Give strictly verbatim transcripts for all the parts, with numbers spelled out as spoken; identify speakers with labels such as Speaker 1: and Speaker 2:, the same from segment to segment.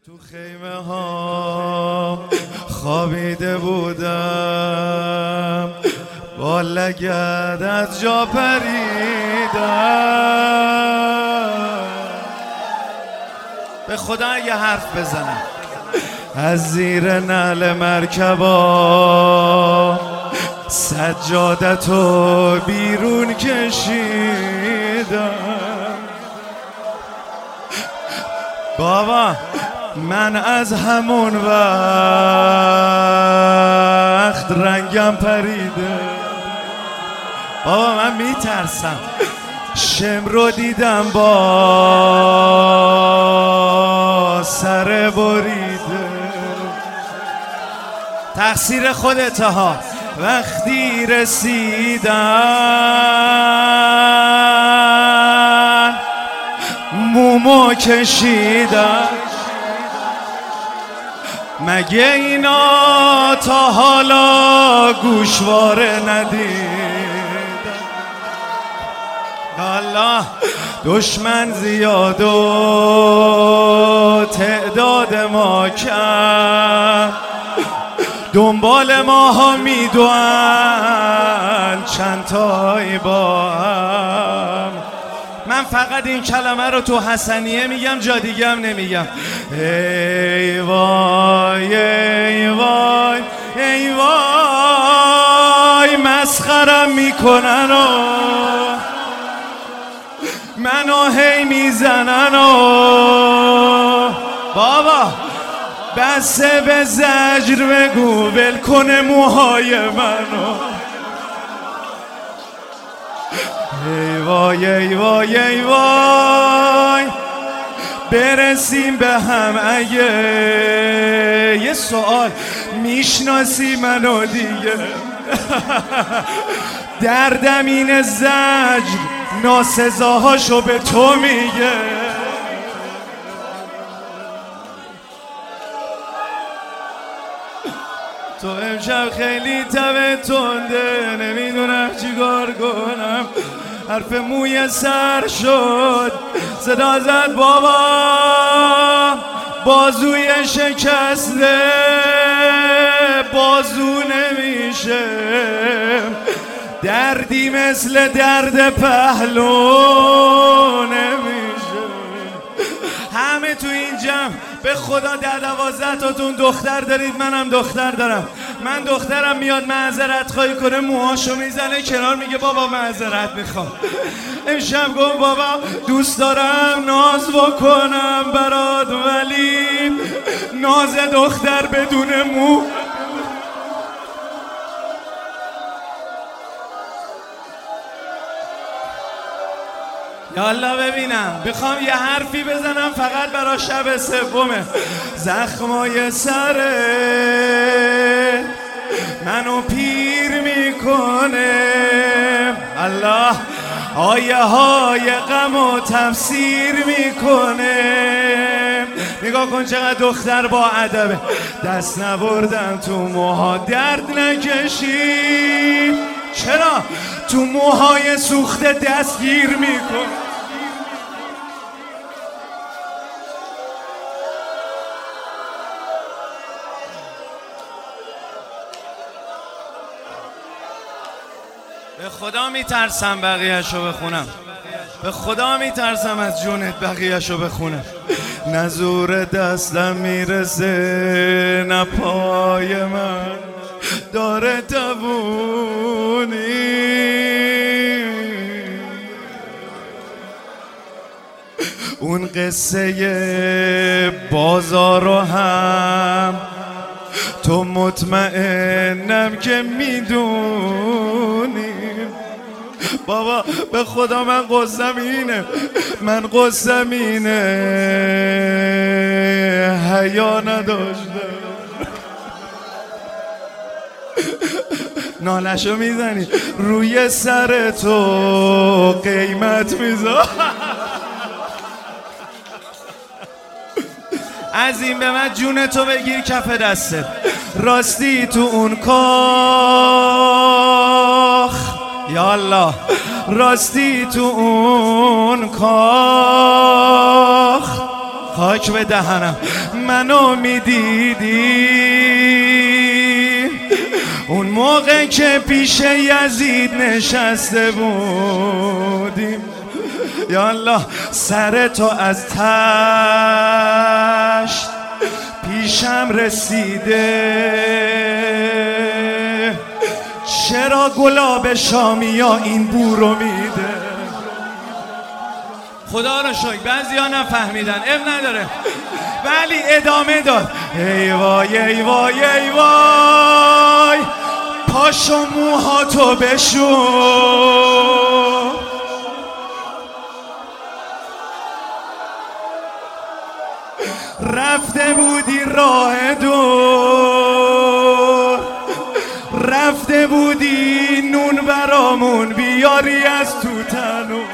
Speaker 1: تو خیمه ها خوابیده بودم، با لگد از جا پریدم. به خدا یه حرف بزنم، از زیر نعل مرکبا سجادتو بیرون کشیدم. بابا من از همون وقت رنگم پریده. بابا من میترسم، شم رو دیدم با سر بریده. تقصیر خودته ها. وقتی رسیدن مومو کشیدن، مگه اینا تا حالا گوشواره ندیدن؟ الله دشمن زیاد و تعداد ما کم، دنبال ماها میدوان چند تایی با هم. من فقط این کلمه رو تو حسنیه میگم، جا دیگه هم نمیگم. ای وای ای وای ای وای، مسخرم میکنن و منو هی میزنن و بابا بسه به زجر بگو ول کنه موهای منو. ای وای ای وای ای وای، برسیم به هم. اگه یه سوال، میشناسی منو دیگه؟ دردم این زجر ناسزاهاشو به تو میگه. تو امشب خیلی تبه تنده، نمیدونم چیکار کنم. حرف موی سر شد، صدا زد بابا بازوی شکسته، بازو نمیشه، دردی مثل درد پهلو نمیشه. همه تو این جمع به خدا در دوازده تاتون دختر دارید، منم دختر دارم. من دخترم میاد معذرت خواهی کنه، موهاشو میزنه کنار، میگه بابا معذرت میخوام. امشب گفت بابا دوست دارم ناز بکنم برات، ولی ناز دختر بدون مو. یالا ببینم، بخوام یه حرفی بزنم فقط برای شب سومه. زخمای سره منو پیر میکنه، الله آیه های غم و تفسیر میکنه. نگاه کن چقدر دختر با ادبه. دست نبردم تو موها درد نکشی، چرا تو موهای سوخته دستگیر میکن؟ به خدا میترسم بقیه‌شو بخونم، به خدا میترسم از جونت بقیه‌شو بخونم. نه زور دستم میرسه نه پای من داره تبونی، اون قصه بازارو هم تو مطمئنم که میدونی. بابا به خدا من قصم اینه، من قصم اینه، حیا نداشتم. نالشو میزنی روی سر تو قیمت میذار. از این به من جون تو بگیر کف دسته، راستی تو اون کاخ یالله، راستی تو اون کاخ خاک به دهنم منو میدیدی اون موقع که پیش یزید نشسته بودیم یالله سر تو از تشت پیشم رسیده چرا گلاب شامی ها این بورو میده خدا رو شکر بعضی ها نفهمیدن اب نداره ولی ادامه داد ای وای ای وای ای وای پاشو موهاتو بشو رفته بودی راه دور رفته بودی نون برامون بیاری از تو تنور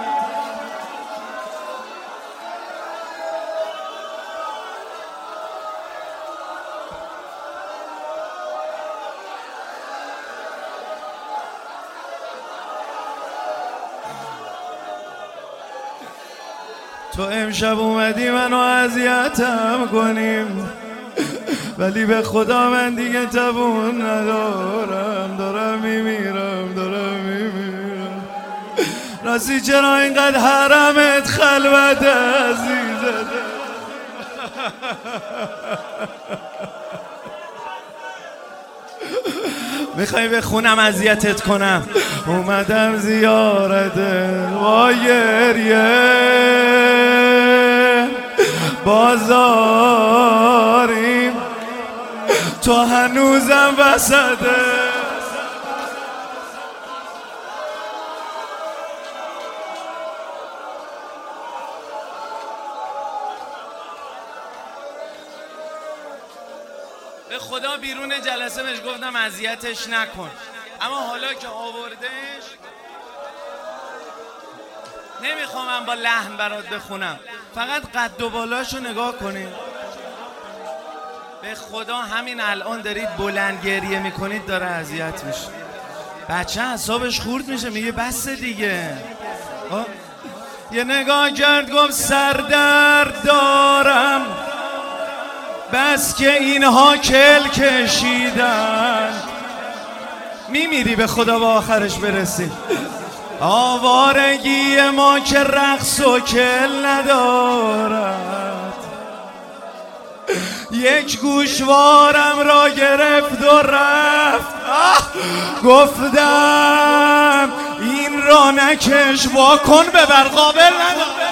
Speaker 1: تو امشب اومدی منو اذیتم کنیم ولی به خدا من دیگه توان ندارم دارم میمیرم دارم میمیرم راستی چرا اینقدر حرمت خلوت عزیزت میخوای بخونم اذیتت کنم اومدم زیارته با گریه بازاریم تو هنوزم وسطه به خدا بیرون جلسه بهش گفتم اذیتش نکن اما حالا که آوردش نمیخوام من با لحن برات بخونم فقط قد و بالاشو نگاه کنید به خدا همین الان دارید بلند گریه میکنید داره اذیت میشه بچه اعصابش خورد میشه میگه بس دیگه آه. یه نگاه کرد گفت سردرد دارم بس که اینها کل کشیدن میمیری به خدا با آخرش برسی آوارگی ما که رقص و کل ندارد یک گوشوارم را گرفت و رفت گفتم این را نکش واکن ببر قابل ندارد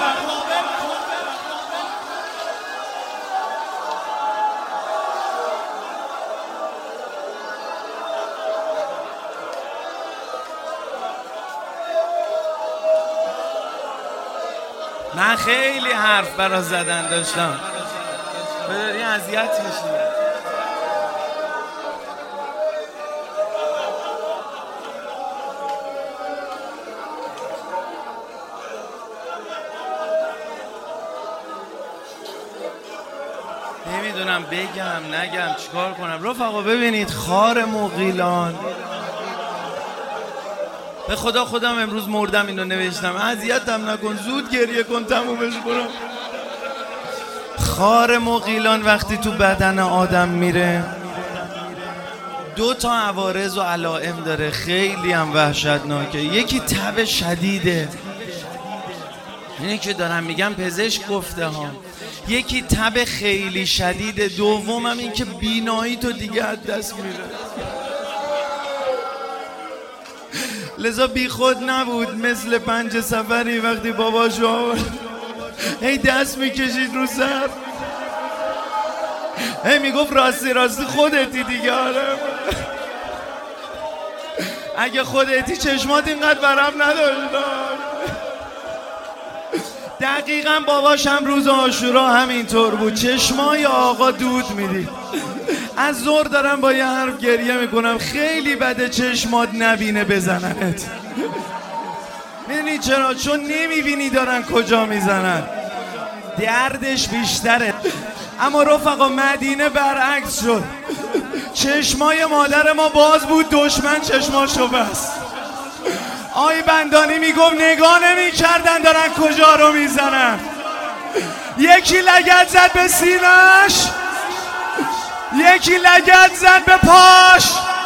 Speaker 1: من خیلی حرف برا زدن داشتم بداری اذیت میشی نمیدونم بگم نگم چیکار کنم رفقا ببینید خار مغیلان به خدا خودم امروز مردم اینو نوشتم اذیتم نکن زود گریه کن تمومش کنم خار مغیلان وقتی تو بدن آدم میره دو تا عوارض و علائم داره خیلی هم وحشتناکه یکی تب شدیده اینه که دارم میگم پزشک گفته ها یکی تب خیلی شدیده دومم این که بینایی تو دیگه از دست میره لذا بی خود نبود مثل پنج سفری وقتی باباشو آورد هی دست میکشید رو سر هی میگفت راستی راستی خودتی دیگه آره اگه خودتی چشمات اینقدر ورم نداشت دقیقا باباش هم روز عاشورا همینطور بود چشمای آقا دود میدید از زور دارم با یه حرف گریه میکنم خیلی بده چشمات نبینه بزننت میدونی چرا؟ چون نمیبینی دارن کجا میزنن دردش بیشتره اما رفقا مدینه برعکس شد چشمای مادر ما باز بود دشمن چشماشو بست آی بندانی میگفت نگاه نمی کردن دارن کجا رو میزنن یکی لگد زد به سینه‌اش، یکی لگد زد به پاش.